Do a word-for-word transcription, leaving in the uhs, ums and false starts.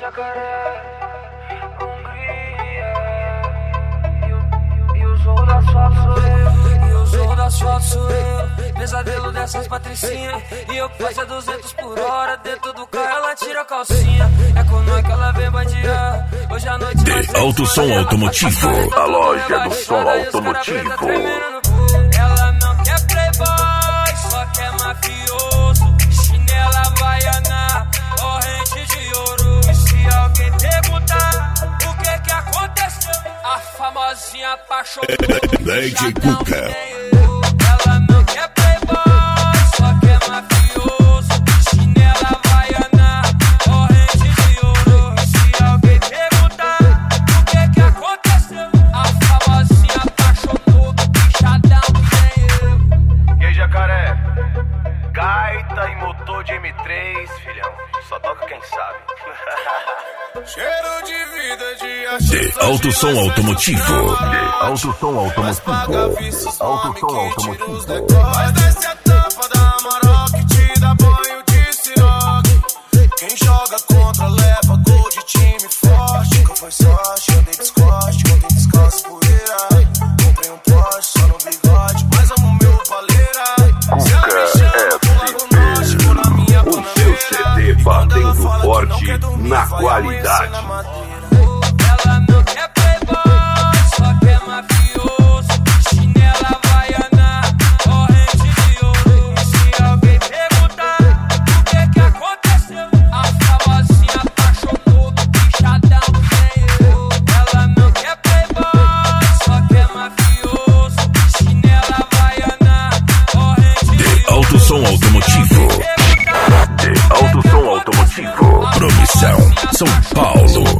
Jacaré, Hungria. E o zorro da asfalto sou eu. E o zorro da asfalto sou eu. Pesadelo dessas patricinhas. E eu passo a duzentos por hora. Dentro do carro ela tira a calcinha. É com nós que ela vem bandear. Hoje à noite De Alto Som Automotivo, a loja do som automotivo. Ela não quer playboy, só quer mafioso. Chinela havaiana, corrente de ouro. E se alguém perguntar o que que aconteceu, a famosinha apaixonou. D J Cuca. Ela não quer playboy, só quer mafioso. Chinela havaiana, corrente de ouro. E se alguém perguntar o que que aconteceu, a famosinha apaixonou. Bichadão que nem eu. E aí, Jacaré? Gaita e motor de M três, filhão. Só toca quem sabe. Cheiro de vida de De Alto Som Automotivo. De Alto Som Automotivo. Alto Som Automotivo. Mas desce a tampa da Amarok, te dá banho de siroque. Quem joga contra leva gol de time forte. Nunca foi sorte, andei descoste, contei descalço poeira. Comprei um Porsche só no bigode, mas amo meu paleira. Cuca S P, o seu C D batendo forte na qualidade. Ela não quer playboy, só quer mafioso. Chinela havaiana, corrente de ouro. E se alguém perguntar o que que aconteceu, a famosinha apaixonou. Bichadão que nem eu. Ela não quer playboy, só quer mafioso. Chinela havaiana, corrente de De Alto Som Automotivo. De Alto Som Automotivo. Promissão, São Paulo.